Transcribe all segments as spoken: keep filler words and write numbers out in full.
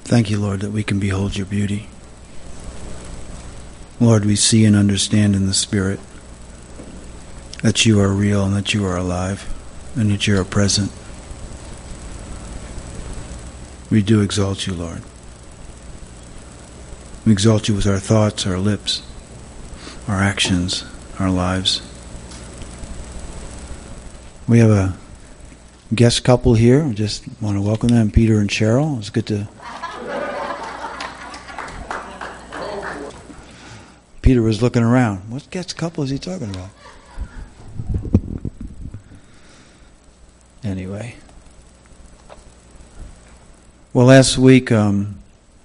Thank you, Lord, that we can behold your beauty. Lord, we see and understand in the Spirit that you are real and that you are alive and that you are present. We do exalt you, Lord. We exalt you with our thoughts, our lips, our actions, our lives. We have a guest couple here. I just want to welcome them, Peter and Cheryl. It's good to... Peter was looking around. What guest couple is he talking about? Anyway. Well, last week, um,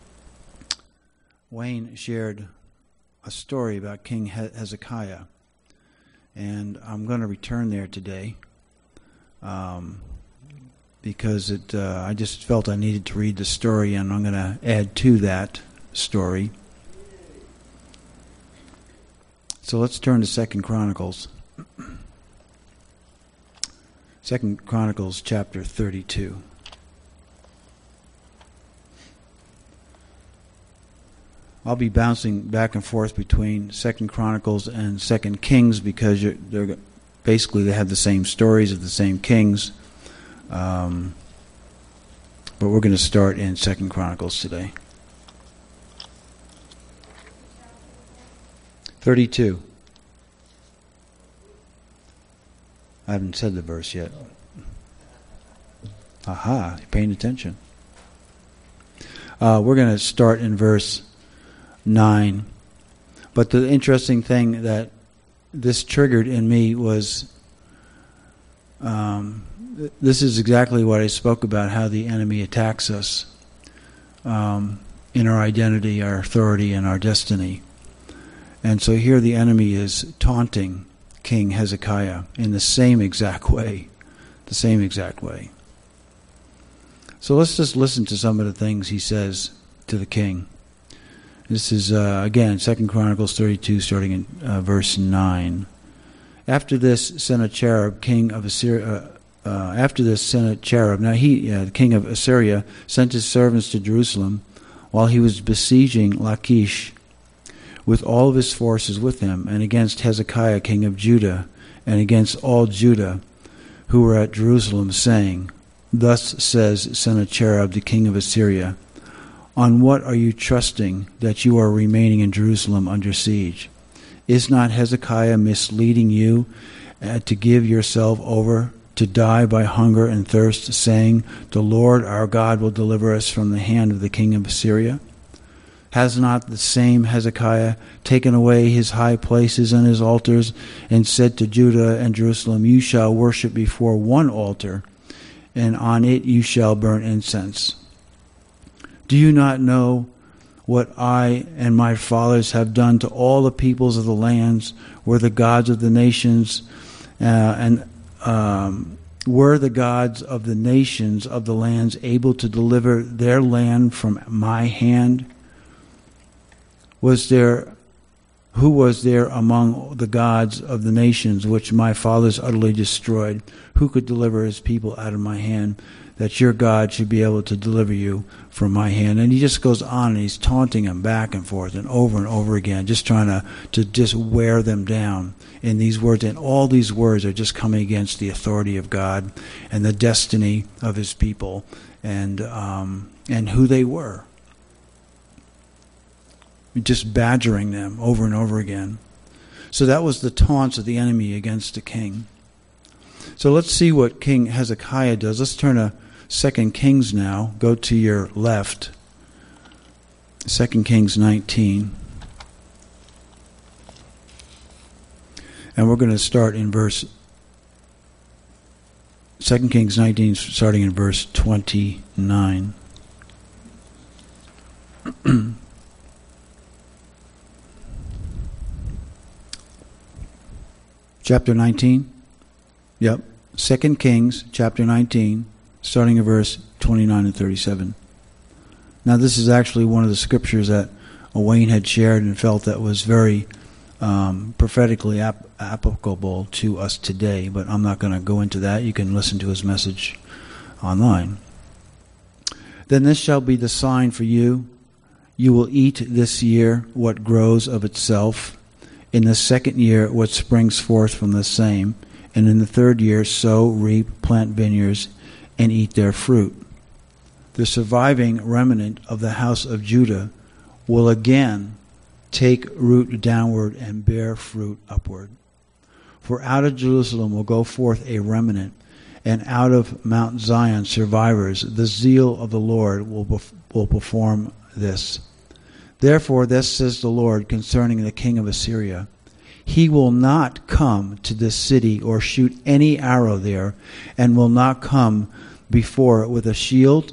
Wayne shared a story about King Hezekiah. And I'm going to return there today. Um, because it, uh, I just felt I needed to read the story, and I'm going to add to that story. So let's turn to Second Chronicles. Second Chronicles chapter thirty-two. I'll be bouncing back and forth between Second Chronicles and Second Kings because you're, they're basically they have the same stories of the same kings. Um, but we're going to start in Second Chronicles today. thirty-two. I haven't said the verse yet. Aha, you're paying attention. Uh, we're going to start in verse nine. But the interesting thing that this triggered in me was um, th- this is exactly what I spoke about, how the enemy attacks us um, in our identity, our authority, and our destiny. And so here the enemy is taunting King Hezekiah in the same exact way. The same exact way. So let's just listen to some of the things he says to the king. This is, uh, again, Second Chronicles thirty-two, starting in uh, verse nine. After this, Sennacherib, king of Assyria... Uh, uh, after this, Sennacherib... Now he, uh, the king of Assyria, sent his servants to Jerusalem while he was besieging Lachish, with all of his forces with him, and against Hezekiah king of Judah, and against all Judah who were at Jerusalem, saying, Thus says Sennacherib the king of Assyria, On what are you trusting that you are remaining in Jerusalem under siege? Is not Hezekiah misleading you uh, to give yourself over to die by hunger and thirst, saying, The Lord our God will deliver us from the hand of the king of Assyria? Has not the same Hezekiah taken away his high places and his altars, and said to Judah and Jerusalem, You shall worship before one altar, and on it you shall burn incense? Do you not know what I and my fathers have done to all the peoples of the lands, where the gods of the nations, uh, and um, were the gods of the nations of the lands able to deliver their land from my hand? Was there, who was there among the gods of the nations which my fathers utterly destroyed? Who could deliver his people out of my hand, that your God should be able to deliver you from my hand? And he just goes on, and he's taunting them back and forth and over and over again, just trying to, to just wear them down in these words. And all these words are just coming against the authority of God and the destiny of his people, and um, and who they were. Just badgering them over and over again. So that was the taunts of the enemy against the king. So let's see what King Hezekiah does. Let's turn to Second Kings now. Go to your left. Second Kings nineteen. And we're going to start in verse... Second Kings nineteen, starting in verse twenty-nine. Chapter nineteen? Yep. Second Kings, chapter nineteen, starting at verse twenty-nine and thirty-seven. Now this is actually one of the scriptures that Wayne had shared and felt that was very um, prophetically ap- applicable to us today, but I'm not going to go into that. You can listen to his message online. Then this shall be the sign for you. You will eat this year what grows of itself, in the second year what springs forth from the same, and in the third year sow, reap, plant vineyards, and eat their fruit. The surviving remnant of the house of Judah will again take root downward and bear fruit upward. For out of Jerusalem will go forth a remnant, and out of Mount Zion survivors. The zeal of the Lord will bef- will perform this. Therefore, thus says the Lord concerning the king of Assyria, he will not come to this city or shoot any arrow there, and will not come before it with a shield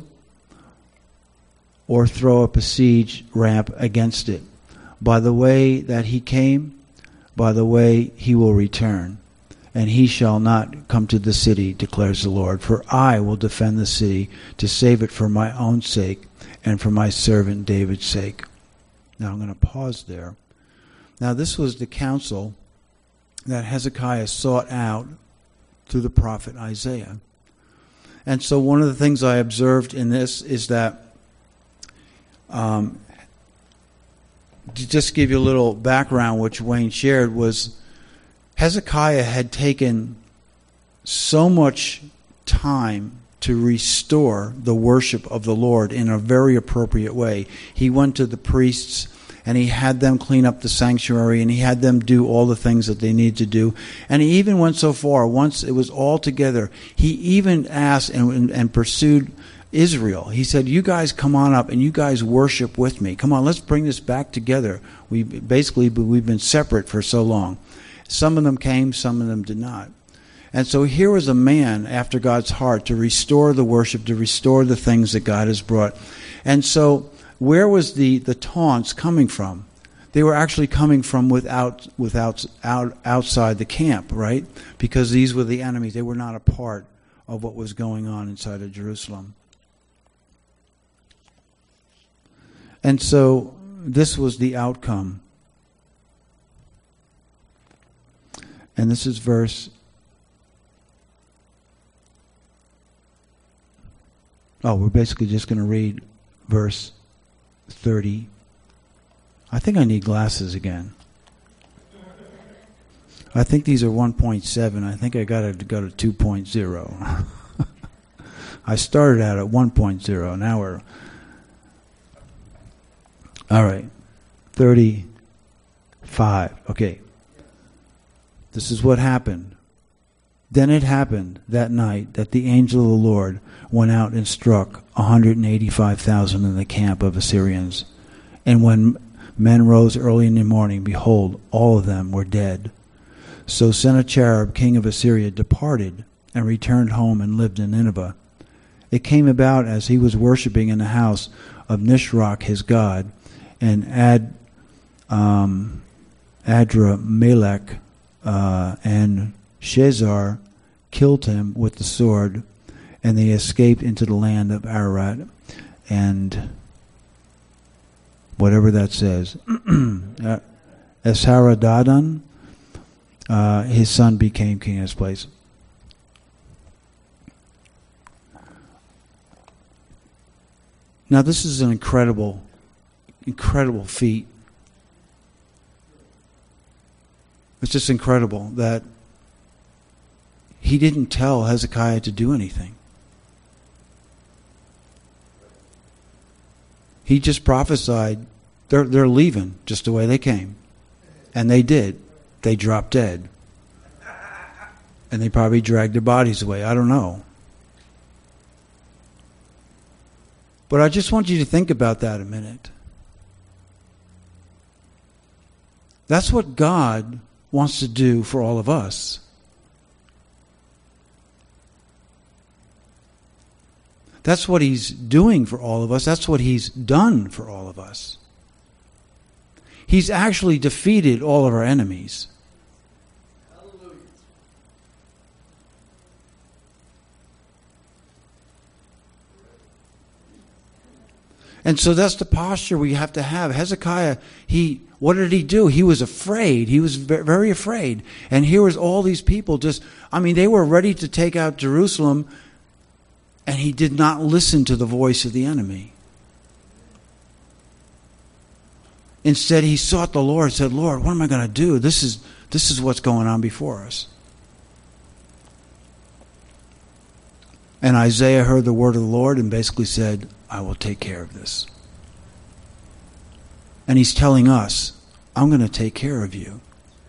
or throw up a siege ramp against it. By the way that he came, by the way he will return, and he shall not come to the city, declares the Lord. For I will defend the city to save it for my own sake and for my servant David's sake. Now I'm going to pause there. Now this was the counsel that Hezekiah sought out through the prophet Isaiah. And so one of the things I observed in this is that, um, to just give you a little background, which Wayne shared, was Hezekiah had taken so much time to restore the worship of the Lord in a very appropriate way. He went to the priests and he had them clean up the sanctuary, and he had them do all the things that they needed to do. And he even went so far, once it was all together, he even asked and, and, and pursued Israel. He said, you guys come on up and you guys worship with me. Come on, let's bring this back together. We basically, we've been separate for so long. Some of them came, some of them did not. And so here was a man after God's heart to restore the worship, to restore the things that God has brought. And so where was the, the taunts coming from? They were actually coming from without, without, out, outside the camp, right? Because these were the enemies. They were not a part of what was going on inside of Jerusalem. And so this was the outcome. And this is verse... Oh, we're basically just going to read verse thirty. I think I need glasses again. I think these are one point seven. I think I got to go to two point oh. I started out at one point oh. Now we're... All right. thirty-five. Okay. This is what happened. Then it happened that night that the angel of the Lord went out and struck one hundred eighty-five thousand in the camp of Assyrians. And when men rose early in the morning, behold, all of them were dead. So Sennacherib, king of Assyria, departed and returned home and lived in Nineveh. It came about as he was worshipping in the house of Nisroch his god, and Ad, um, Adramelech uh, and Shazar killed him with the sword, and they escaped into the land of Ararat, and whatever that says. Esarhaddon, uh, his son, became king in his place. Now this is an incredible, incredible feat. It's just incredible that he didn't tell Hezekiah to do anything. He just prophesied, they're, they're leaving just the way they came. And they did. They dropped dead. And they probably dragged their bodies away. I don't know. But I just want you to think about that a minute. That's what God wants to do for all of us. That's what he's doing for all of us. That's what he's done for all of us. He's actually defeated all of our enemies. Hallelujah. And so that's the posture we have to have. Hezekiah, he, what did he do? He was afraid. He was very afraid. And here was all these people just, I mean, they were ready to take out Jerusalem. And he did not listen to the voice of the enemy. Instead, he sought the Lord and said, Lord, what am I going to do? This is, this is what's going on before us. And Isaiah heard the word of the Lord and basically said, I will take care of this. And he's telling us, I'm going to take care of you.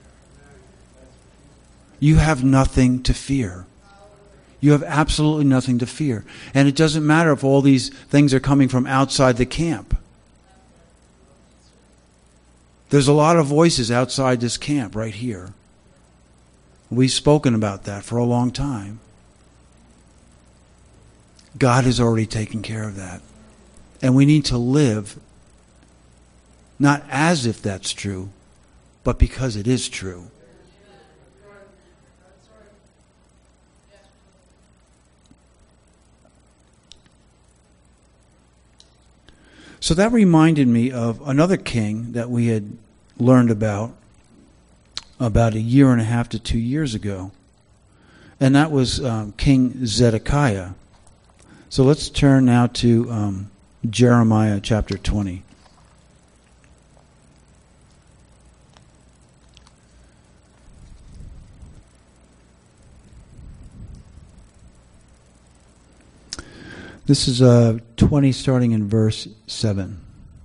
You have nothing to fear. You have absolutely nothing to fear. And it doesn't matter if all these things are coming from outside the camp. There's a lot of voices outside this camp right here. We've spoken about that for a long time. God has already taken care of that. And we need to live not as if that's true, but because it is true. So that reminded me of another king that we had learned about about a year and a half to two years ago. And that was um, King Zedekiah. So let's turn now to um, Jeremiah chapter twenty. This is uh, twenty, starting in verse seven.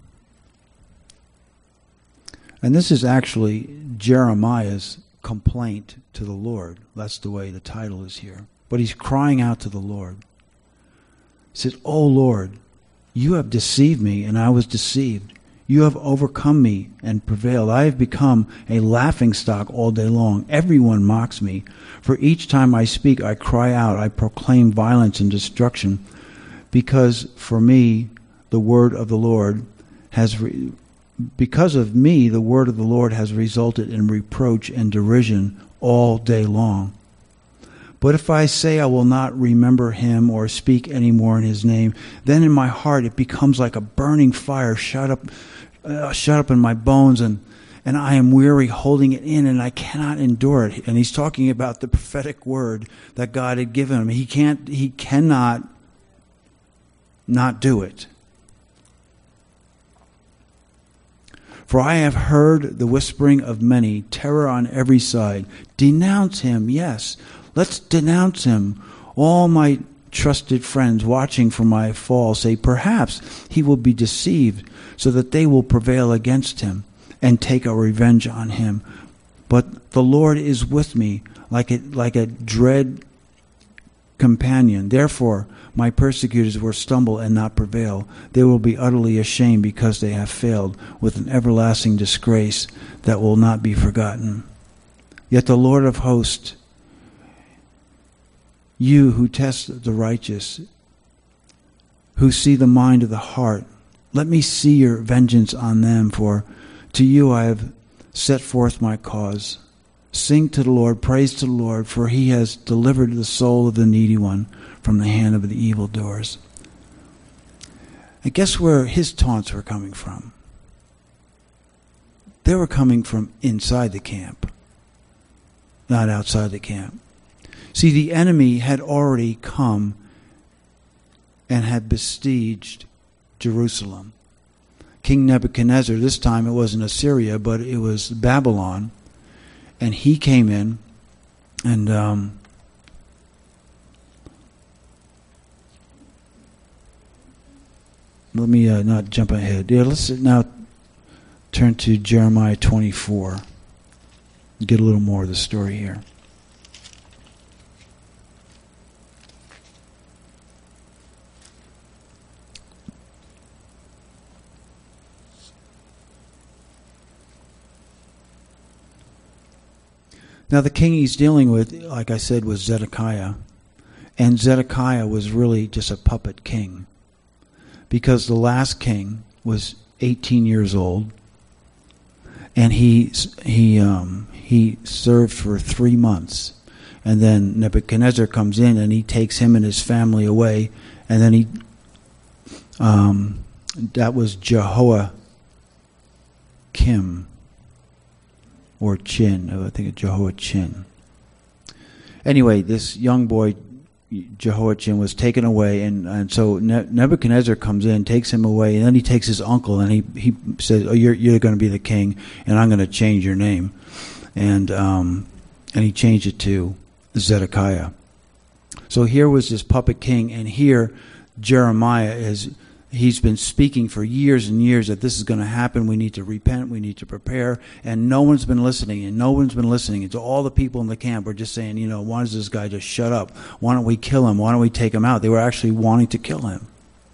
And this is actually Jeremiah's complaint to the Lord. That's the way the title is here. But he's crying out to the Lord. He said, O Lord, you have deceived me, and I was deceived. You have overcome me and prevailed. I have become a laughingstock all day long. Everyone mocks me. For each time I speak, I cry out. I proclaim violence and destruction. Because for me, the word of the Lord has, re- because of me, the word of the Lord has resulted in reproach and derision all day long. But if I say I will not remember him or speak any more in his name, then in my heart it becomes like a burning fire shut up, uh, shut up in my bones, and and I am weary holding it in, and I cannot endure it. And he's talking about the prophetic word that God had given him. He can't, he cannot not do it. For I have heard the whispering of many, terror on every side. Denounce him, yes. Let's denounce him. All my trusted friends watching for my fall say, perhaps he will be deceived, so that they will prevail against him and take a revenge on him. But the Lord is with me like a, like a dread companion. Therefore, my persecutors will stumble and not prevail. They will be utterly ashamed because they have failed, with an everlasting disgrace that will not be forgotten. Yet the Lord of hosts, you who test the righteous, who see the mind of the heart, let me see your vengeance on them, for to you I have set forth my cause. Sing to the Lord, praise to the Lord, for he has delivered the soul of the needy one from the hand of the evildoers. And guess where his taunts were coming from? They were coming from inside the camp, not outside the camp. See, the enemy had already come and had besieged Jerusalem. King Nebuchadnezzar, this time it wasn't Assyria, but it was Babylon. And he came in and um, let me uh, not jump ahead. Yeah, let's now turn to Jeremiah twenty-four. Get a little more of the story here. Now the king he's dealing with, like I said, was Zedekiah. And Zedekiah was really just a puppet king. Because the last king was eighteen years old. And he he um, he served for three months. And then Nebuchadnezzar comes in and he takes him and his family away. And then he, um, that was Jehoiakim. Or Chin, I think it's Jehoiachin. Anyway, this young boy, Jehoiachin was taken away, and, and so Nebuchadnezzar comes in, takes him away, and then he takes his uncle, and he, he says, oh, you're, you're going to be the king, and I'm going to change your name. And um, and he changed it to Zedekiah. So here was this puppet king, and here Jeremiah is, he's been speaking for years and years that this is going to happen. We need to repent. We need to prepare. And no one's been listening, and no one's been listening. And so all the people in the camp were just saying, you know, why does this guy just shut up? Why don't we kill him? Why don't we take him out? They were actually wanting to kill him.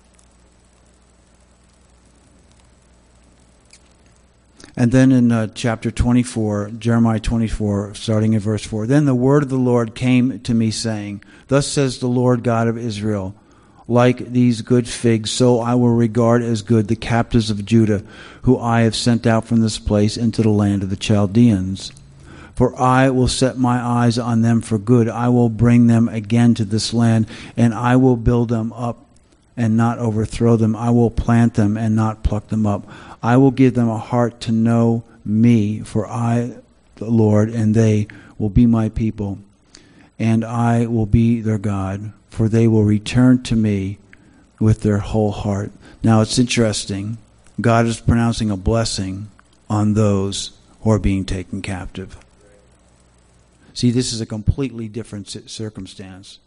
And then in uh, chapter twenty-four, Jeremiah twenty-four, starting in verse four, then the word of the Lord came to me, saying, thus says the Lord God of Israel, like these good figs, so I will regard as good the captives of Judah, who I have sent out from this place into the land of the Chaldeans. For I will set my eyes on them for good. I will bring them again to this land, and I will build them up and not overthrow them. I will plant them and not pluck them up. I will give them a heart to know me, for I, the Lord, and they will be my people, and I will be their God, for they will return to me with their whole heart. Now it's interesting. God is pronouncing a blessing on those who are being taken captive. See, this is a completely different circumstance.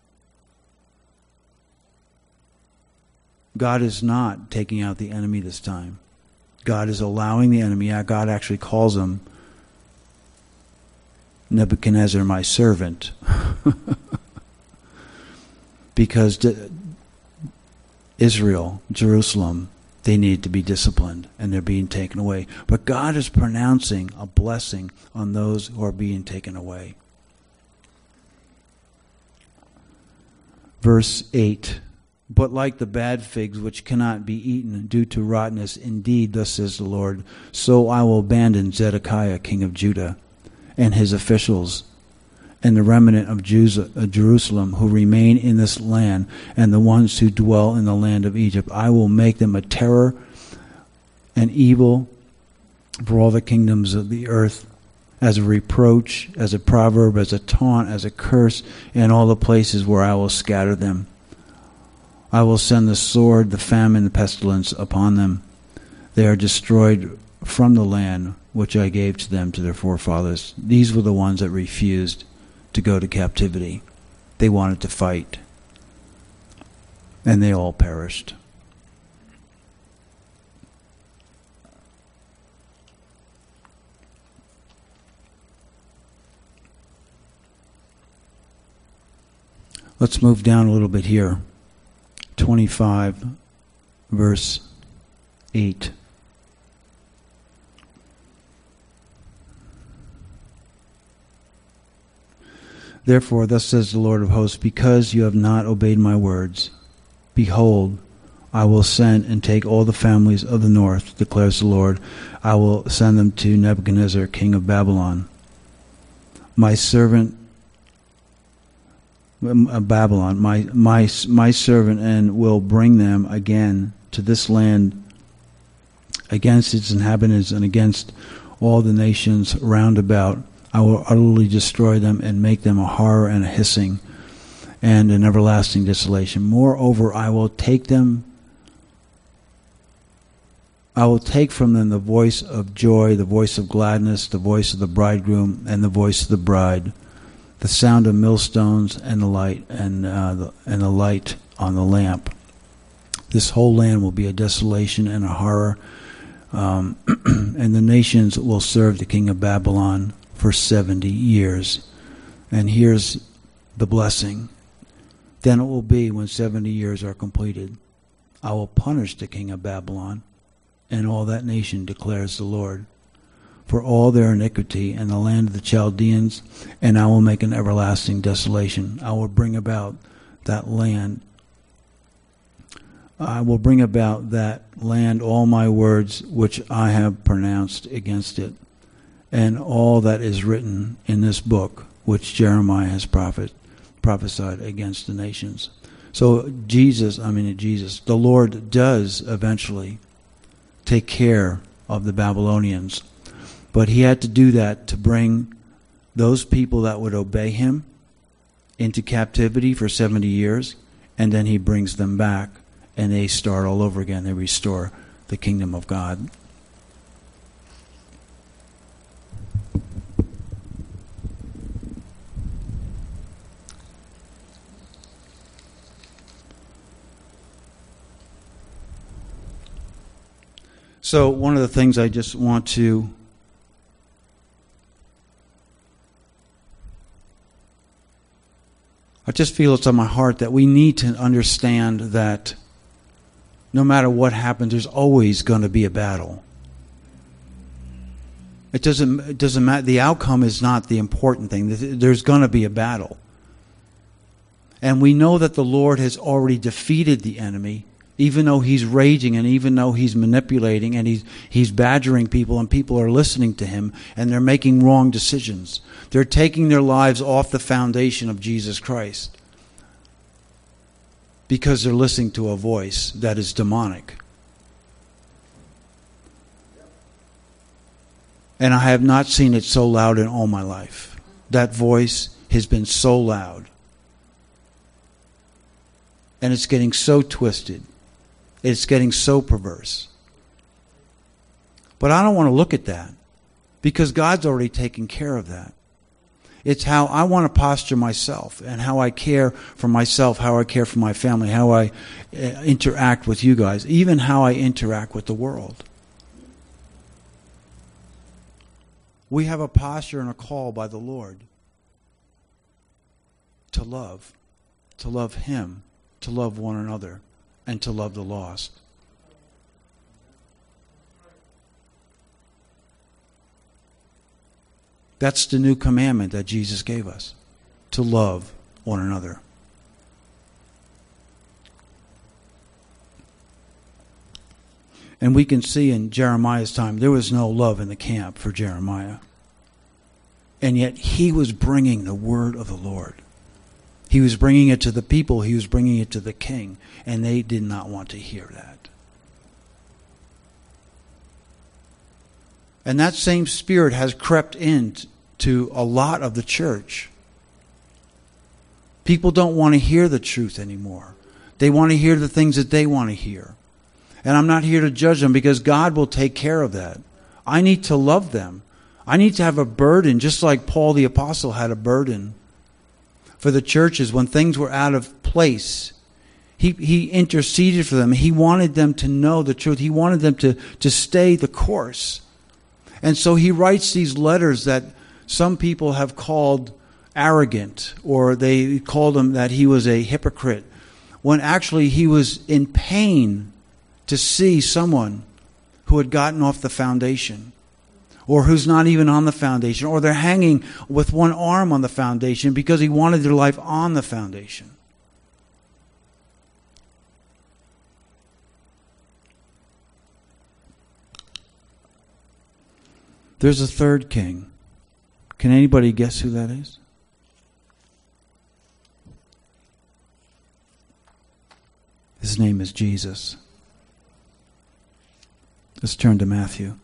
God is not taking out the enemy this time. God is allowing the enemy out. God actually calls him Nebuchadnezzar, my servant. Because Israel, Jerusalem, they need to be disciplined, and they're being taken away. But God is pronouncing a blessing on those who are being taken away. Verse eight. But like the bad figs which cannot be eaten due to rottenness, indeed, thus says the Lord, so I will abandon Zedekiah, king of Judah, and his officials, and the remnant of Jerusalem who remain in this land, and the ones who dwell in the land of Egypt. I will make them a terror and evil for all the kingdoms of the earth, as a reproach, as a proverb, as a taunt, as a curse, in all the places where I will scatter them. I will send the sword, the famine, the pestilence upon them. They are destroyed from the land which I gave to them, to their forefathers. These were the ones that refused to go to captivity. They wanted to fight. And they all perished. Let's move down a little bit here. twenty-five, verse eight. Therefore, thus says the Lord of hosts, because you have not obeyed my words, behold, I will send and take all the families of the north, declares the Lord. I will send them to Nebuchadnezzar, king of Babylon. My servant Babylon, my my my servant, and will bring them again to this land against its inhabitants and against all the nations round about. I will utterly destroy them and make them a horror and a hissing and an everlasting desolation. Moreover, I will take them I will take from them the voice of joy, the voice of gladness, the voice of the bridegroom, and the voice of the bride, the sound of millstones and the light and uh, the, and the light on the lamp. This whole land will be a desolation and a horror, um, and the nations will serve the king of Babylon for seventy years. And here's the blessing. Then it will be, when seventy years are completed, I will punish the king of Babylon and all that nation, declares the Lord, for all their iniquity in the land of the Chaldeans, and I will make an everlasting desolation. I will bring about that land. I will bring about that land all my words which I have pronounced against it, and all that is written in this book which Jeremiah has prophet, prophesied against the nations. So Jesus, I mean Jesus, the Lord does eventually take care of the Babylonians. But he had to do that to bring those people that would obey him into captivity for seventy years, and then he brings them back, and they start all over again. They restore the kingdom of God. So one of the things I just want to I just feel it's on my heart that we need to understand that no matter what happens, there's always going to be a battle. It doesn't, it doesn't matter. The outcome is not the important thing. There's going to be a battle. And we know that the Lord has already defeated the enemy, even though he's raging and even though he's manipulating and he's, he's badgering people and people are listening to him and they're making wrong decisions. They're taking their lives off the foundation of Jesus Christ because they're listening to a voice that is demonic. And I have not seen it so loud in all my life. That voice has been so loud. And it's getting so twisted. It's getting so perverse. But I don't want to look at that because God's already taken care of that. It's how I want to posture myself and how I care for myself, how I care for my family, how I uh, interact with you guys, even how I interact with the world. We have a posture and a call by the Lord to love, to love Him, to love one another, and to love the lost. That's the new commandment that Jesus gave us, to love one another. And we can see in Jeremiah's time, there was no love in the camp for Jeremiah. And yet he was bringing the word of the Lord. He was bringing it to the people. He was bringing it to the king. And they did not want to hear that. And that same spirit has crept into a lot of the church. People don't want to hear the truth anymore. They want to hear the things that they want to hear. And I'm not here to judge them because God will take care of that. I need to love them. I need to have a burden, just like Paul the Apostle had a burden for the churches when things were out of place. He, he interceded for them. He wanted them to know the truth. He wanted them to, to stay the course. And so he writes these letters that some people have called arrogant, or they called him that he was a hypocrite, when actually he was in pain to see someone who had gotten off the foundation, or who's not even on the foundation, or they're hanging with one arm on the foundation because he wanted their life on the foundation. There's a third king. Can anybody guess who that is? His name is Jesus. Let's turn to Matthew.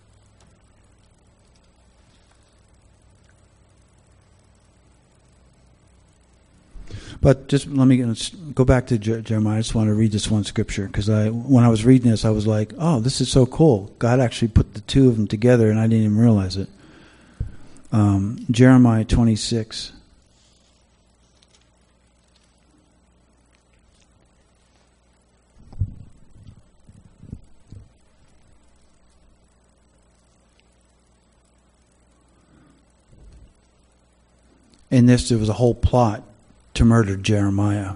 But just let me go back to Jeremiah. I just want to read this one scripture because I, when I was reading this, I was like, "Oh, this is so cool." God actually put the two of them together, and I didn't even realize it. Um, Jeremiah twenty-six. In this, there was a whole plot to murder Jeremiah.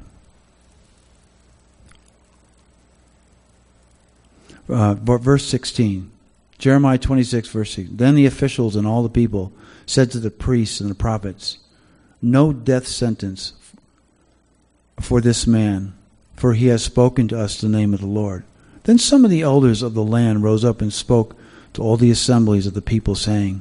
Uh, verse sixteen. Jeremiah twenty-six, verse sixteen. Then the officials and all the people said to the priests and the prophets, "No death sentence for this man, for he has spoken to us the name of the Lord." Then some of the elders of the land rose up and spoke to all the assemblies of the people, saying,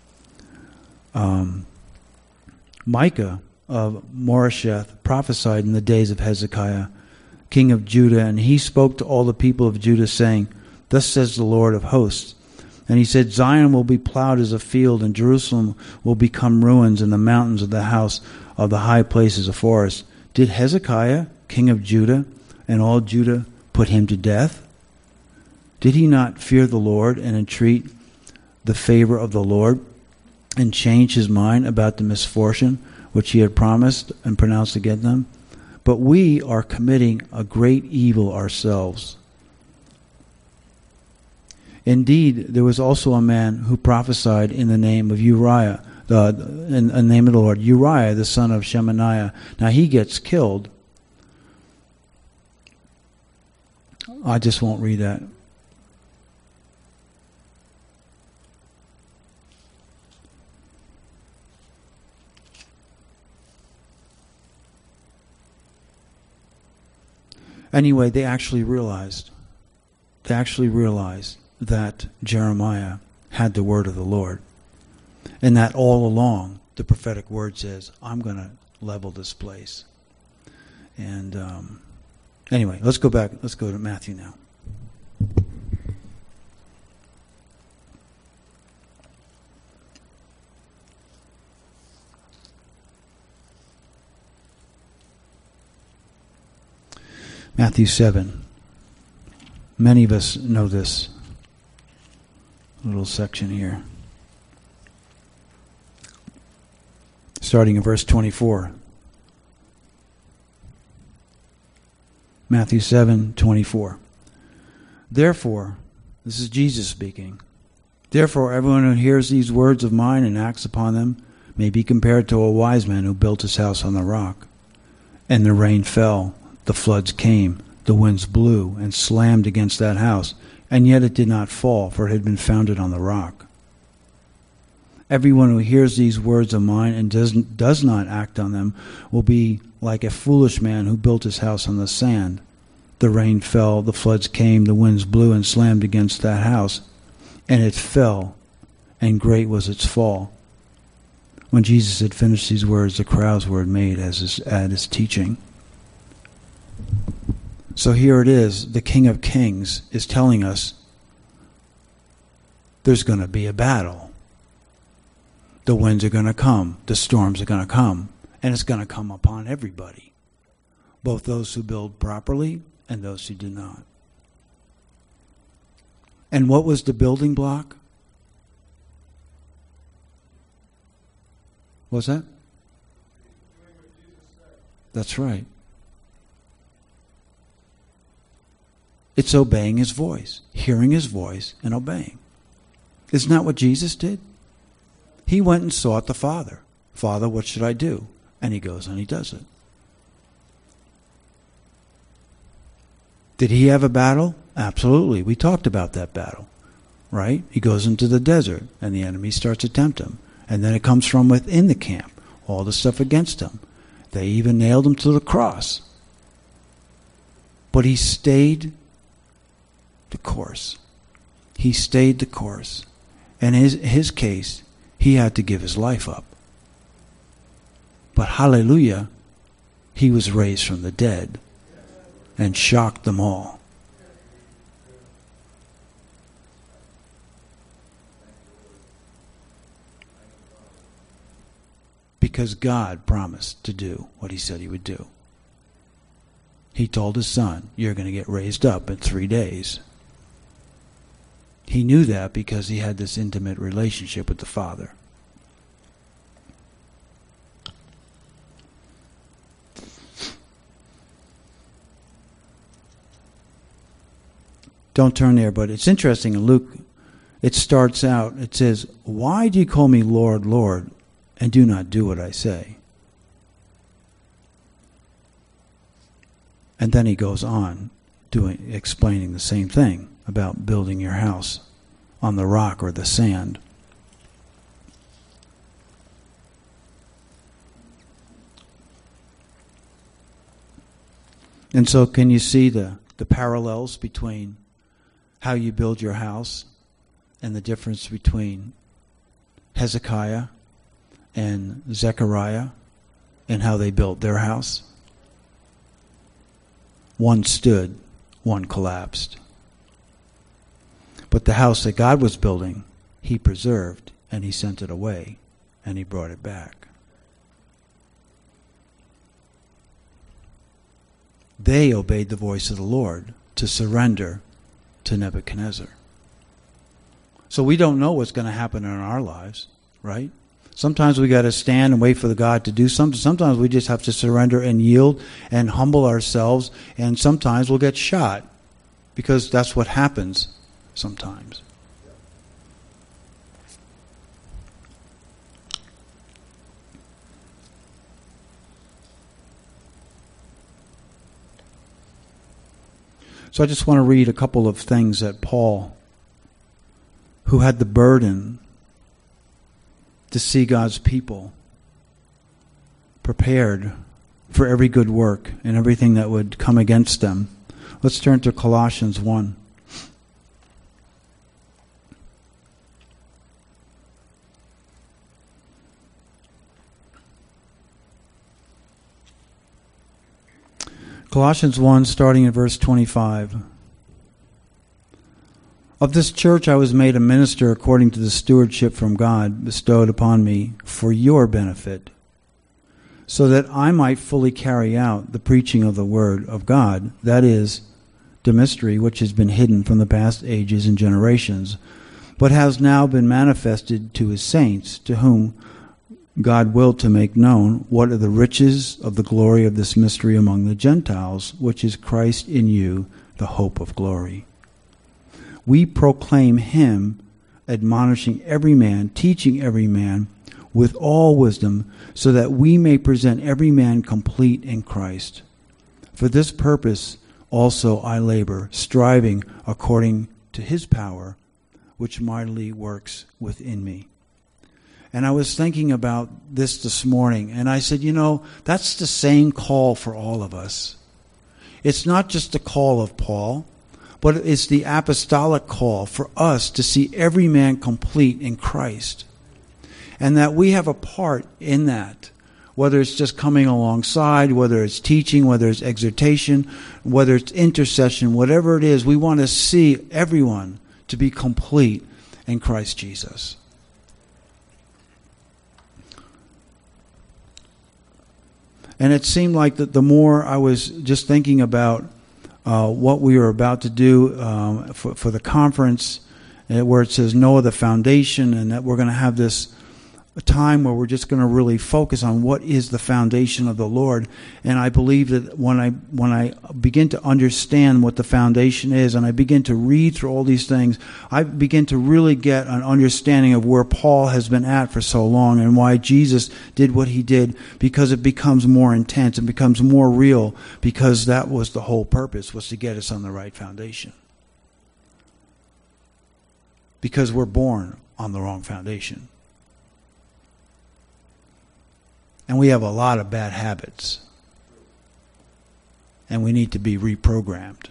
um, Micah of Moresheth prophesied in the days of Hezekiah, king of Judah, and he spoke to all the people of Judah, saying, "Thus says the Lord of hosts, And he said, Zion will be plowed as a field, and Jerusalem will become ruins, and the mountains of the house of the high places a forest. Did Hezekiah, king of Judah, and all Judah put him to death? Did he not fear the Lord and entreat the favor of the Lord, and change his mind about the misfortune which he had promised and pronounced against them? But we are committing a great evil ourselves. Indeed, there was also a man who prophesied in the name of Uriah, the, in the name of the Lord, Uriah, the son of Shemaiah. Now he gets killed. I just won't read that. Anyway, they actually realized, they actually realized that Jeremiah had the word of the Lord. And that all along, the prophetic word says, I'm going to level this place. And um, anyway, let's go back. Let's go to Matthew now. Matthew seven. Many of us know this little section here. Starting in verse twenty-four. Matthew seven twenty-four. Therefore, this is Jesus speaking. Therefore, everyone who hears these words of mine and acts upon them may be compared to a wise man who built his house on the rock. And the rain fell, the floods came, the winds blew and slammed against that house, and yet it did not fall, for it had been founded on the rock. Everyone who hears these words of mine and does, does not act on them will be like a foolish man who built his house on the sand. The rain fell, the floods came, the winds blew and slammed against that house, and it fell, and great was its fall. When Jesus had finished these words, the crowds were amazed at his, at his teaching. So here it is, the King of Kings is telling us there's going to be a battle. The winds are going to come, the storms are going to come, and it's going to come upon everybody, both those who build properly and those who do not. And what was the building block? What's that? That's right. It's obeying his voice, hearing his voice and obeying. Isn't that what Jesus did? He went and sought the Father. Father, what should I do? And he goes and he does it. Did he have a battle? Absolutely. We talked about that battle, right? He goes into the desert and the enemy starts to tempt him. And then it comes from within the camp, all the stuff against him. They even nailed him to the cross. But he stayed the course. He stayed the course. And in his, his case, he had to give his life up. But hallelujah, he was raised from the dead and shocked them all. Because God promised to do what he said he would do. He told his son, you're going to get raised up in three days. He knew that because he had this intimate relationship with the Father. Don't turn there, but it's interesting in Luke, it starts out, it says, why do you call me Lord, Lord, and do not do what I say? And then he goes on doing, explaining the same thing about building your house on the rock or the sand. And so can you see the, the parallels between how you build your house and the difference between Hezekiah and Zechariah and how they built their house? One stood, one collapsed. But But the house that God was building, he preserved, and he sent it away, and he brought it back. They obeyed the voice of the Lord to surrender to Nebuchadnezzar. So we don't know what's going to happen in our lives, right? Sometimes we got to stand and wait for the God to do something. Sometimes we just have to surrender and yield and humble ourselves, and sometimes we'll get shot because that's what happens sometimes. So I just want to read a couple of things that Paul, who had the burden to see God's people prepared for every good work and everything that would come against them. Let's turn to Colossians one. Colossians one, starting in verse twenty-five. Of this church I was made a minister according to the stewardship from God bestowed upon me for your benefit, so that I might fully carry out the preaching of the word of God, that is, the mystery which has been hidden from the past ages and generations, but has now been manifested to his saints, to whom God willed to make known what are the riches of the glory of this mystery among the Gentiles, which is Christ in you, the hope of glory. We proclaim him, admonishing every man, teaching every man with all wisdom, so that we may present every man complete in Christ. For this purpose also I labor, striving according to his power, which mightily works within me. And I was thinking about this this morning, and I said, you know, that's the same call for all of us. It's not just the call of Paul, but it's the apostolic call for us to see every man complete in Christ. And that we have a part in that, whether it's just coming alongside, whether it's teaching, whether it's exhortation, whether it's intercession, whatever it is, we want to see everyone to be complete in Christ Jesus. And it seemed like that the more I was just thinking about uh, what we were about to do um, for, for the conference, uh, where it says Noah the foundation, and that we're going to have this a time where we're just going to really focus on what is the foundation of the Lord. And I believe that when I when I begin to understand what the foundation is, and I begin to read through all these things, I begin to really get an understanding of where Paul has been at for so long and why Jesus did what he did, because it becomes more intense, it becomes more real, because that was the whole purpose, was to get us on the right foundation. Because we're born on the wrong foundation. And we have a lot of bad habits. And we need to be reprogrammed.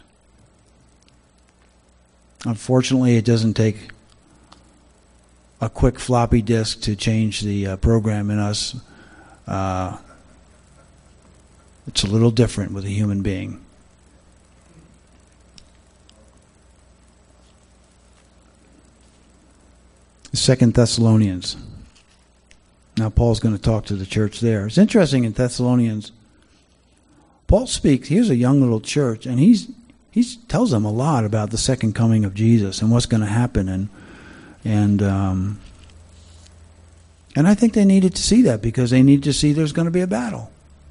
Unfortunately, it doesn't take a quick floppy disk to change the uh, program in us. Uh, it's a little different with a human being. Second Thessalonians. Now Paul's going to talk to the church there. It's interesting in Thessalonians, Paul speaks, here's a young little church, and he's he tells them a lot about the second coming of Jesus and what's going to happen. And and um, and I think they needed to see that, because they need to see there's going to be a battle.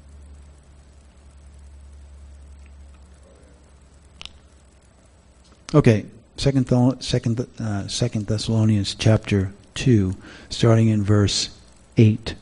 Okay, Second Second uh, Second Thessalonians chapter two, starting in verse eight.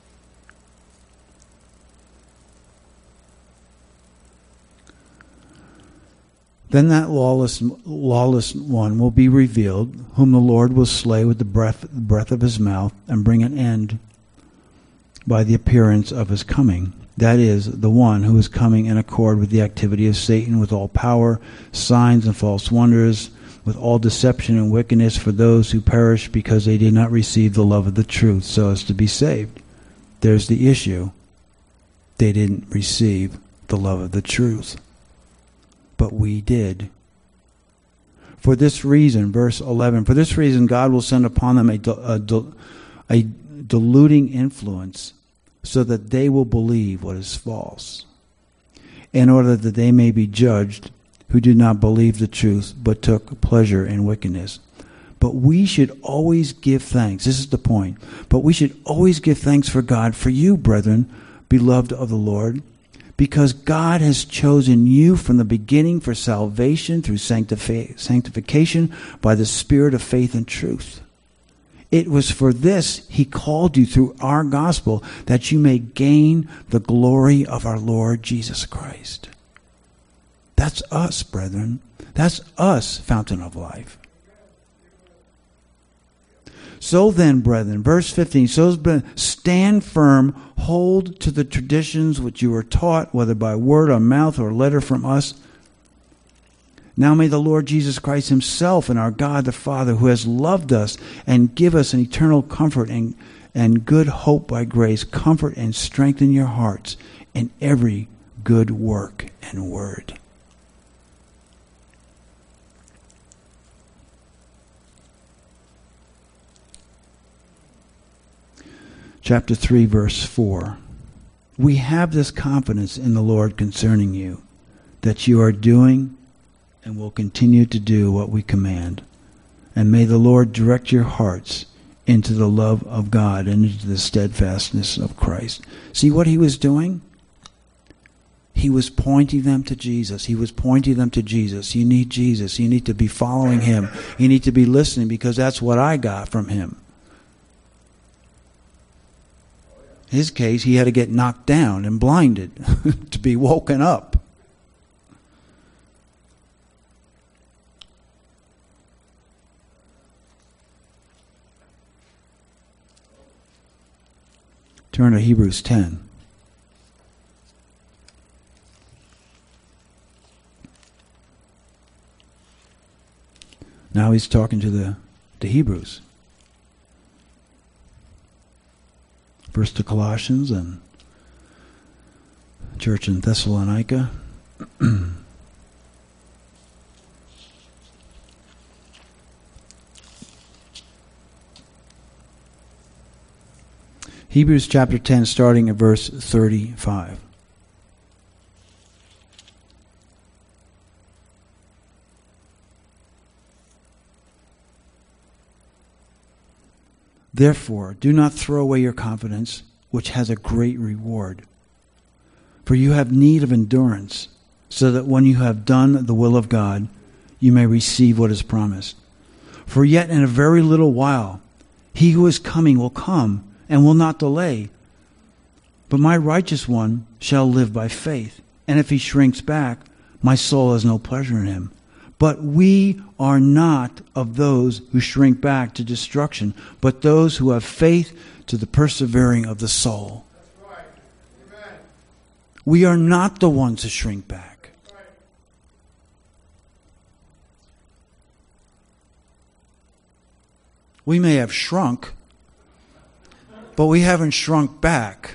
Then that lawless lawless one will be revealed, whom the Lord will slay with the breath breath of his mouth, and bring an end by the appearance of his coming. That is, the one who is coming in accord with the activity of Satan, with all power, signs and false wonders, with all deception and wickedness, for those who perish because they did not receive the love of the truth so as to be saved. There's the issue. They didn't receive the love of the truth. But we did. For this reason, verse eleven, for this reason God will send upon them a, a, a deluding influence so that they will believe what is false, in order that they may be judged who did not believe the truth but took pleasure in wickedness. But we should always give thanks. This is the point. But we should always give thanks for God, for you, brethren, beloved of the Lord, because God has chosen you from the beginning for salvation through sanctifi- sanctification by the Spirit of faith and truth. It was for this he called you through our gospel, that you may gain the glory of our Lord Jesus Christ. That's us, brethren. That's us, Fountain of Life. So then, brethren, verse fifteen, so stand firm, hold to the traditions which you were taught, whether by word or mouth or letter from us. Now may the Lord Jesus Christ himself and our God the Father, who has loved us and give us an eternal comfort and, and good hope by grace, comfort and strengthen your hearts in every good work and word. Chapter three, verse four. We have this confidence in the Lord concerning you, that you are doing and will continue to do what we command. And may the Lord direct your hearts into the love of God and into the steadfastness of Christ. See what he was doing? He was pointing them to Jesus. He was pointing them to Jesus. You need Jesus. You need to be following him. You need to be listening, because that's what I got from him. In his case, he had to get knocked down and blinded to be woken up. Turn to Hebrews ten. Now he's talking to the, the Hebrews. First to Colossians and church in Thessalonica. Hebrews chapter ten, starting at verse thirty-five. Therefore, do not throw away your confidence, which has a great reward. For you have need of endurance, so that when you have done the will of God, you may receive what is promised. For yet in a very little while, he who is coming will come and will not delay. But my righteous one shall live by faith, and if he shrinks back, my soul has no pleasure in him. But we are not of those who shrink back to destruction, but those who have faith to the persevering of the soul. That's right. Amen. We are not the ones who shrink back. That's right. We may have shrunk, but we haven't shrunk back.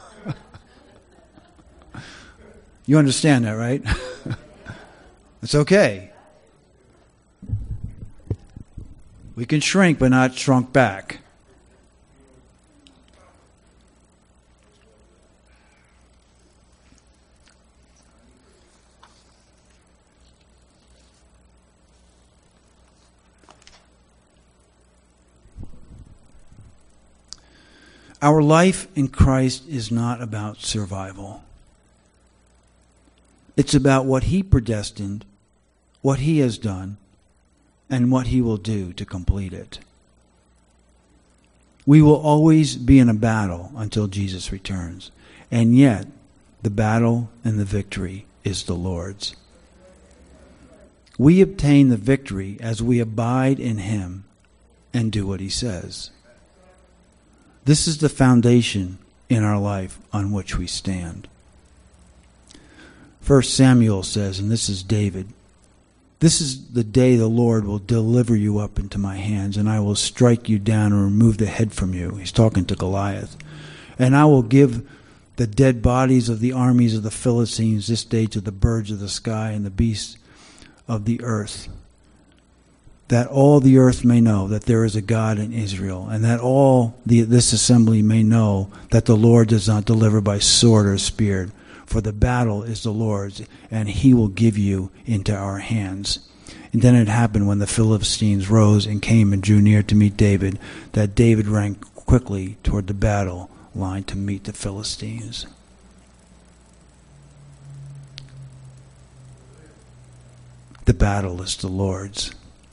You understand that, right? It's okay. We can shrink, but not shrunk back. Our life in Christ is not about survival. It's about what he predestined, what he has done, and what he will do to complete it. We will always be in a battle until Jesus returns, and yet the battle and the victory is the Lord's. We obtain the victory as we abide in him and do what he says. This is the foundation in our life on which we stand. First Samuel says, and this is David, "This is the day the Lord will deliver you up into my hands, and I will strike you down and remove the head from you." He's talking to Goliath. "And I will give the dead bodies of the armies of the Philistines this day to the birds of the sky and the beasts of the earth, that all the earth may know that there is a God in Israel, and that all the, this assembly may know that the Lord does not deliver by sword or spear, for the battle is the Lord's, and he will give you into our hands. And then it happened when the Philistines rose and came and drew near to meet David, that David ran quickly toward the battle line to meet the Philistines. The battle is the Lord's.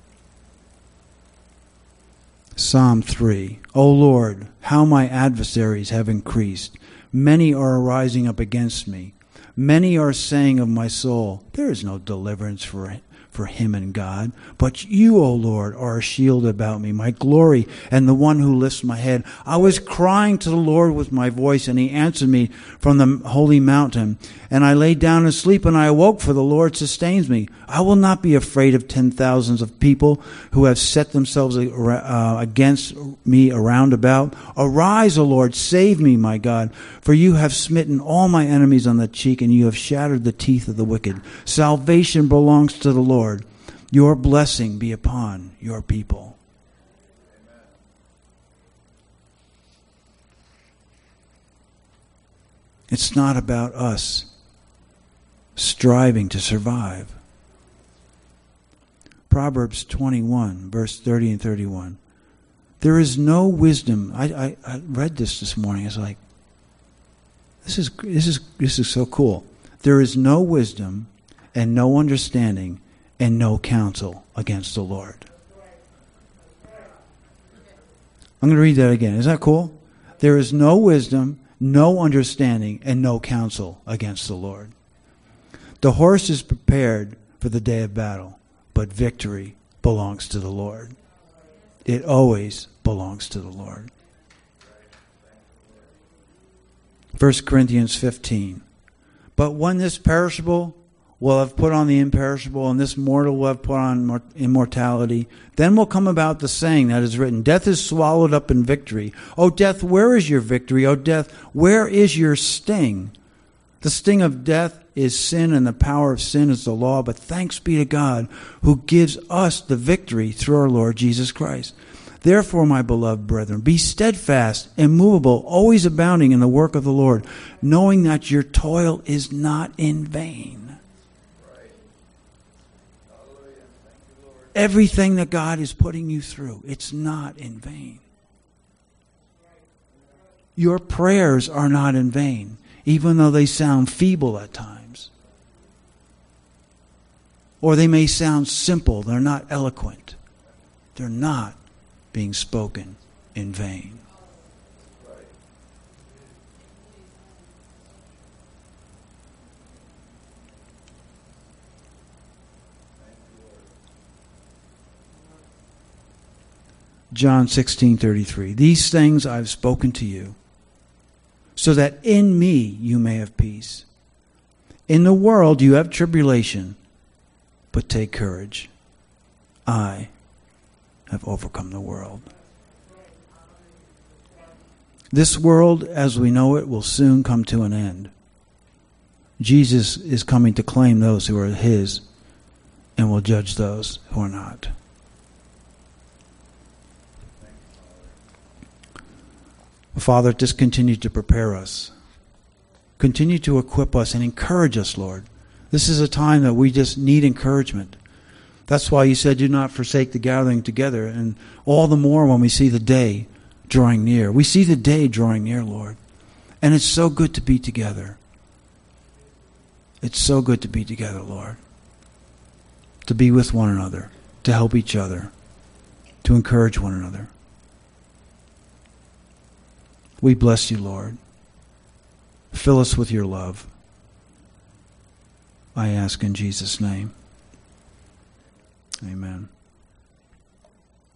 Psalm three. O Lord, how my adversaries have increased. Many are rising up against me. Many are saying of my soul, there is no deliverance for for him and God. But you, O Lord, are a shield about me, my glory, and the one who lifts my head. I was crying to the Lord with my voice, and he answered me from the holy mountain. And I lay down to sleep, and I awoke, for the Lord sustains me. I will not be afraid of ten thousands of people who have set themselves uh, against me around about. Arise, O Lord, save me, my God, for you have smitten all my enemies on the cheek, and you have shattered the teeth of the wicked. Salvation belongs to the Lord. Your blessing be upon your people. It's not about us striving to survive. Proverbs twenty-one, verse thirty and thirty-one. There is no wisdom. I, I, I read this this morning. It's like, this is this is this is so cool. There is no wisdom and no understanding and no counsel against the Lord. I'm going to read that again. Is that cool? There is no wisdom, no understanding, and no counsel against the Lord. The horse is prepared for the day of battle, but victory belongs to the Lord. It always belongs to the Lord. First Corinthians fifteen. But when this perishable will have put on the imperishable, and this mortal will have put on immortality, then will come about the saying that is written, death is swallowed up in victory. O death, where is your victory? O death, where is your sting? The sting of death is sin, and the power of sin is the law. But thanks be to God, who gives us the victory through our Lord Jesus Christ. Therefore, my beloved brethren, be steadfast, immovable, always abounding in the work of the Lord, knowing that your toil is not in vain. Everything that God is putting you through, it's not in vain. Your prayers are not in vain, even though they sound feeble at times. Or they may sound simple, they're not eloquent. They're not being spoken in vain. John sixteen thirty-three. These things I've spoken to you, so that in me you may have peace. In the world you have tribulation, but take courage. I have overcome the world. This world, as we know it, will soon come to an end. Jesus is coming to claim those who are his and will judge those who are not. Father, just continue to prepare us. Continue to equip us and encourage us, Lord. This is a time that we just need encouragement. That's why you said do not forsake the gathering together, and all the more when we see the day drawing near. We see the day drawing near, Lord. And it's so good to be together. It's so good to be together, Lord. To be with one another, to help each other, to encourage one another. We bless you, Lord. Fill us with your love. I ask in Jesus' name. Amen.